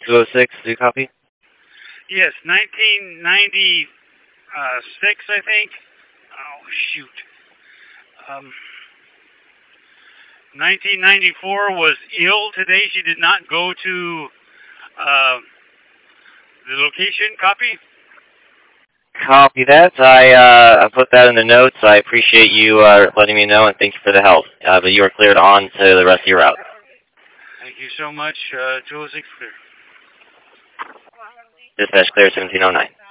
206, do you copy? Yes, 1996, I think. Oh, shoot. 1994 was ill today. She did not go to the location. Copy? Copy that. I put that in the notes. I appreciate you letting me know, and thank you for the help. But you are cleared on to the rest of your route. Thank you so much. 206 clear. Dispatch clear 1709.